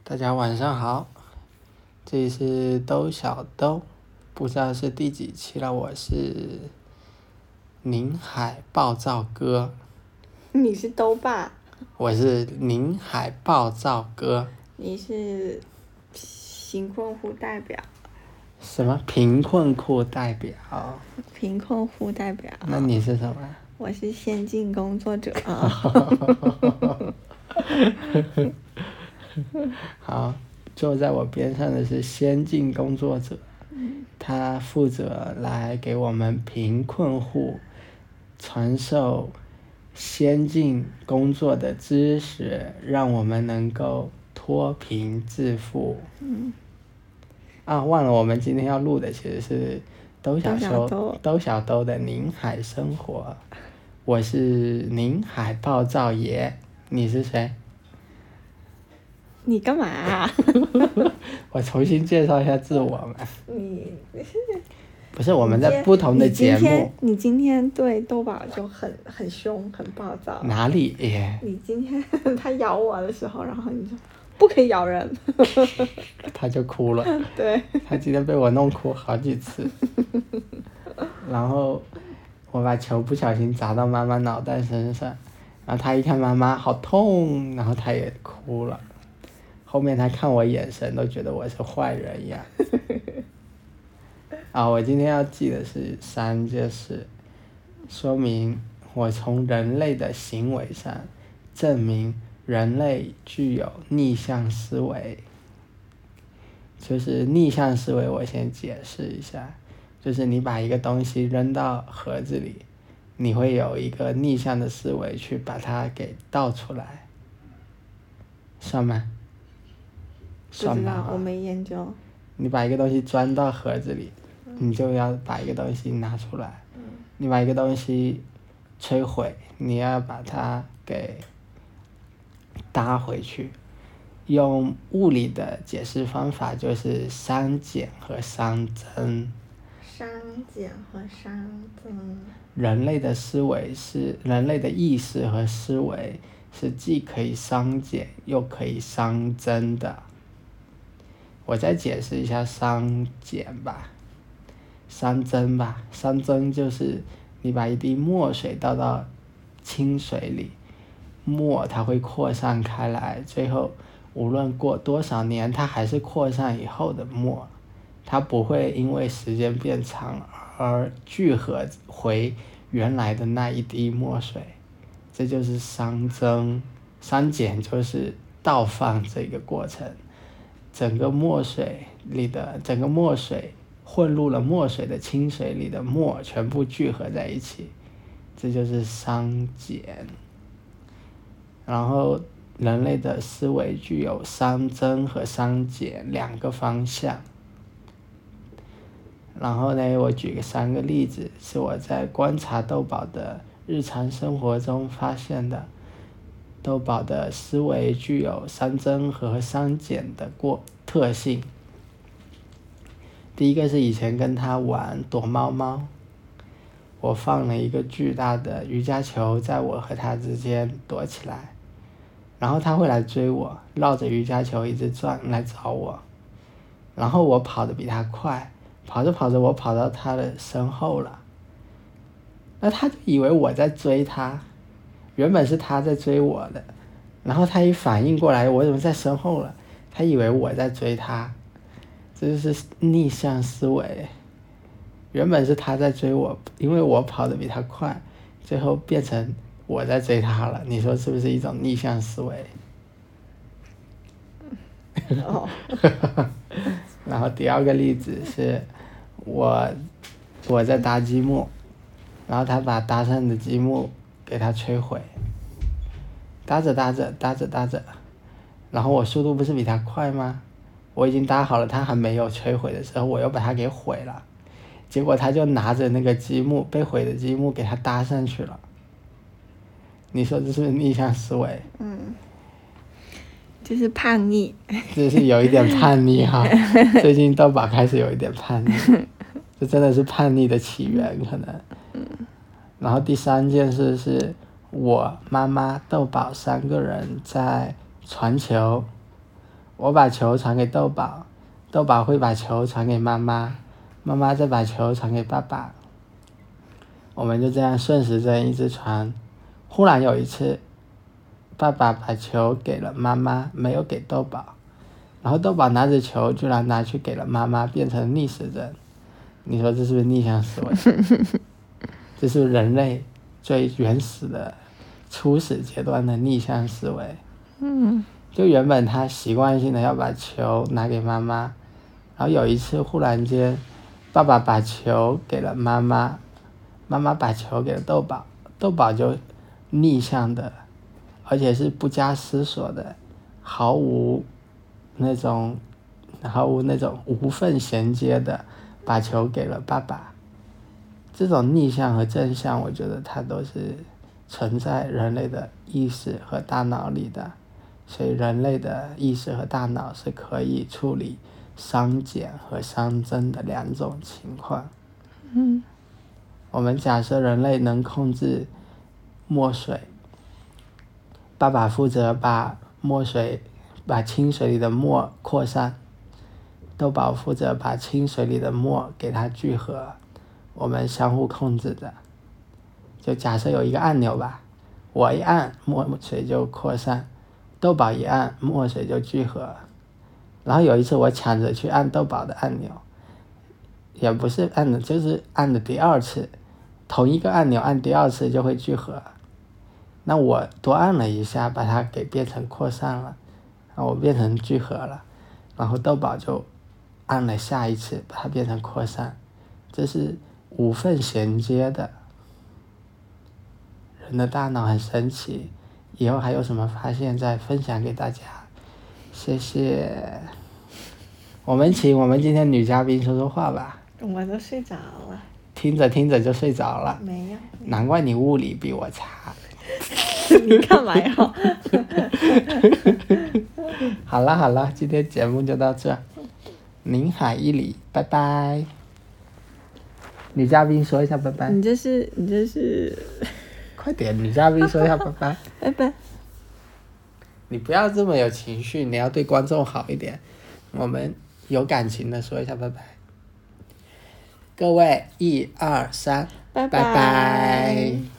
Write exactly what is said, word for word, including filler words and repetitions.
大家晚上好，这里是兜小兜，不知道是第几期了，我是宁海暴躁哥。 你是兜爸。 我是宁海暴躁哥。 你是贫困户代表。 什么贫困户代表？ 贫困户代表。 那你是什么？ 我是先进工作者。 好，坐在我边上的是先进工作者，他负责来给我们贫困户传授先进工作的知识，让我们能够脱贫致富。 嗯。 啊，忘了我们今天要录的其实是兜小兜兜小兜的宁海生活。我是宁海暴躁爷，你是谁？ 你干嘛啊？ 我重新介绍一下自我嘛。 你不是我们在不同的节目。 你今天你今天对兜宝就很很凶很暴躁。 哪里耶？ 你今天他咬我的时候，然后你就不可以咬人。 他就哭了。 对。 他今天被我弄哭好几次。然后我把球不小心砸到妈妈脑袋身上，然后他一看妈妈好痛，然后他也哭了。后面他看我眼神都觉得我是坏人一样。啊，我今天要记的是三件事，说明我从人类的行为上证明人类具有逆向思维。就是逆向思维，我先解释一下，就是你把一个东西扔到盒子里，你会有一个逆向的思维去把它给倒出来，算吗？算吧。 我没研究。 你把一个东西装到盒子里，你就要把一个东西拿出来。你把一个东西摧毁，你要把它给搭回去。用物理的解释方法就是熵减和熵增。 熵减和熵增。 人类的思维是人类的意识和思维是既可以熵减又可以熵增的。我再解释一下熵减吧，熵增吧。熵增就是你把一滴墨水倒到清水里，墨它会扩散开来，最后无论过多少年它还是扩散以后的墨，它不会因为时间变长而聚合回原来的那一滴墨水，这就是熵增。熵减就是倒放这个过程，整个墨水里的整个墨水混入了墨水的清水里的墨全部聚合在一起，这就是熵减。然后人类的思维具有熵增和熵减两个方向。然后呢，我举个三个例子，是我在观察豆宝的日常生活中发现的。豆宝的思维具有熵增和熵减的过特性。第一个是以前跟他玩躲猫猫，我放了一个巨大的瑜伽球在我和他之间躲起来，然后他会来追我，绕着瑜伽球一直转来找我，然后我跑得比他快，跑着跑着我跑到他的身后了，那他就以为我在追他，原本是他在追我的，然后他一反应过来我怎么在身后了，他以为我在追他，这就是逆向思维。原本是他在追我，因为我跑得比他快，最后变成我在追他了，你说是不是一种逆向思维？ 哦。 然后第二个例子是我我在搭积木，然后他把搭上的积木给他摧毁，搭着搭着搭着搭着，然后我速度不是比他快吗？我已经搭好了，他还没有摧毁的时候，我又把它给毁了，结果他就拿着那个积木，被毁的积木给他搭上去了。你说这是不是逆向思维？ 嗯，就是叛逆。 这是有一点叛逆哈，最近豆宝开始有一点叛逆，这真的是叛逆的起源可能。然后第三件事是我妈妈豆宝三个人在传球， 我把球传给豆宝，豆宝会把球传给妈妈，妈妈再把球传给爸爸。我们就这样顺时针一直传。忽然有一次，爸爸把球给了妈妈，没有给豆宝，然后豆宝拿着球居然拿去给了妈妈，变成逆时针。你说这是不是逆向思维？这是人类最原始的初始阶段的逆向思维。 嗯， 就原本他习惯性的要把球拿给妈妈，然后有一次忽然间，爸爸把球给了妈妈，妈妈把球给了豆宝，豆宝就逆向的，而且是不加思索的，毫无那种毫无那种无缝衔接的把球给了爸爸。这种逆向和正向，我觉得它都是存在人类的意识和大脑里的，所以人类的意识和大脑是可以处理熵减和熵增的两种情况。 嗯， 我们假设人类能控制墨水，爸爸负责把墨水把清水里的墨扩散，豆宝负责把清水里的墨给它聚合，我们相互控制的。就假设有一个按钮吧，我一按墨水就扩散，豆宝一按墨水就聚合。然后有一次我抢着去按豆宝的按钮，也不是按的，就是按的第二次，同一个按钮按第二次就会聚合。那我多按了一下，把它给变成扩散了，然后我变成聚合了，然后豆宝就按了下一次，把它变成扩散。这是无缝衔接的。人的大脑很神奇，以后还有什么发现再分享给大家。谢谢。我们请我们今天女嘉宾说说话吧。 我都睡着了。 听着听着就睡着了。 没有。 难怪你物理比我差。 你干嘛呀？ 好了好了，今天节目就到这。宁海一里，拜拜。女嘉宾说一下拜拜。 你这是你这是。 快点，女嘉宾说一下拜拜。 拜拜。 你不要这么有情绪，你要对观众好一点。我们有感情的说一下拜拜。各位，一二三， 拜拜拜。